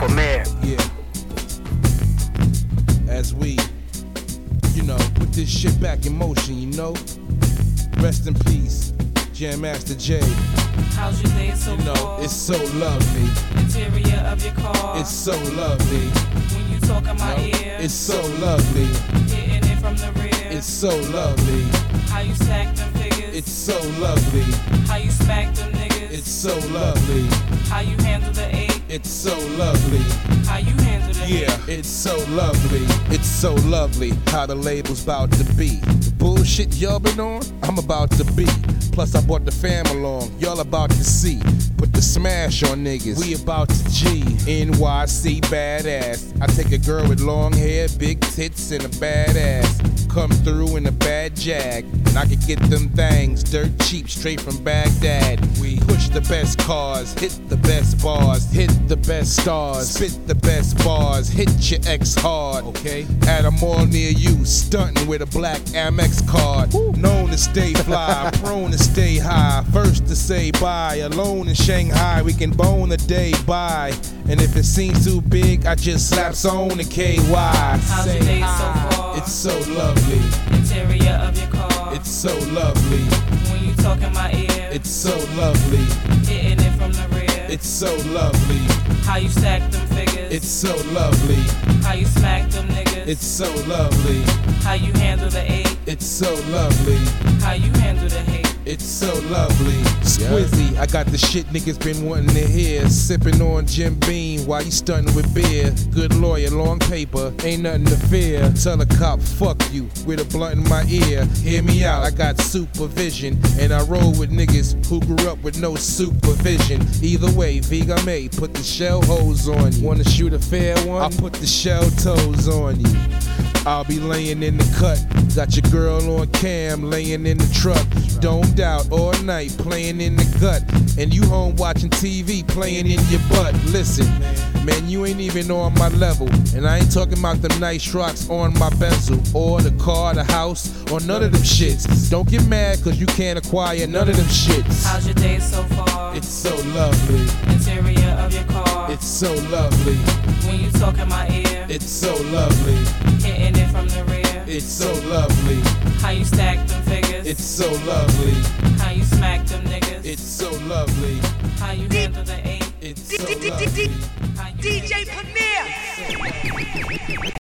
Premier. Yeah. As we, put this shit back in motion, Rest in peace, Jam Master Jay. How's your day so far? It's so lovely. Interior of your car. It's so lovely. When you talk in my ear. It's so lovely. Hitting it from the rear. It's so lovely. How you stack them figures. It's so lovely. How you smack them niggas. It's so lovely. How you handle the 8. It's so lovely. How you handle the Yeah, it's so lovely. It's so lovely how the label's about to be. The bullshit y'all been on, I'm about to be. Plus I brought the fam along, y'all about to see. Put the smash on niggas, we about to G. NYC badass. I take a girl with long hair, big tits, and a bad ass. Come through in a bad Jag, and I can get them things dirt cheap straight from Baghdad. We push the best cars, hit the best bars, hit the best stars, spit the best bars, hit your ex hard. Okay, at a mall near you, stunting with a black Amex card. Known to stay fly, prone to stay high, first to say bye. Alone in Shanghai, we can bone a day by. And if it seems too big, I just slaps on the KY. How's your day so far? It's so lovely. Interior of your car. It's so lovely. When you talk in my ear. It's so lovely. Hitting it from the rear. It's so lovely. How you stack them figures. It's so lovely. How you smack them niggas. It's so lovely. How you handle the 8. It's so lovely. How you handle the hate. It's so lovely. Squizzy, I got the shit niggas been wanting to hear. Sipping on Jim Beam while you stunting with beer. Good lawyer, long paper, ain't nothing to fear. Tell a cop, fuck you, with a blunt in my ear. Hear me out, I got supervision. And I roll with niggas who grew up with no supervision. Either way, Vega May, put the shell hose on you. Wanna shoot a fair one? I'll put the shell toes on you. I'll be laying in the cut. Got your girl on cam, laying in the truck. Domed out all night, playing in the gut. And you home watching TV, playing in your butt. Listen, man, you ain't even on my level. And I ain't talking about them nice rocks on my bezel. Or the car, the house, or none of them shits. Don't get mad cause you can't acquire none of them shits. How's your day so far? It's so lovely. Interior of your car. It's so lovely. When you talk in my ear. It's so lovely. Hitting it from the rear. It's so lovely. How you stack them figures. It's so lovely. How you smack them niggas. It's so lovely. How you handle the 8. It's so lovely. How you DJ Premier.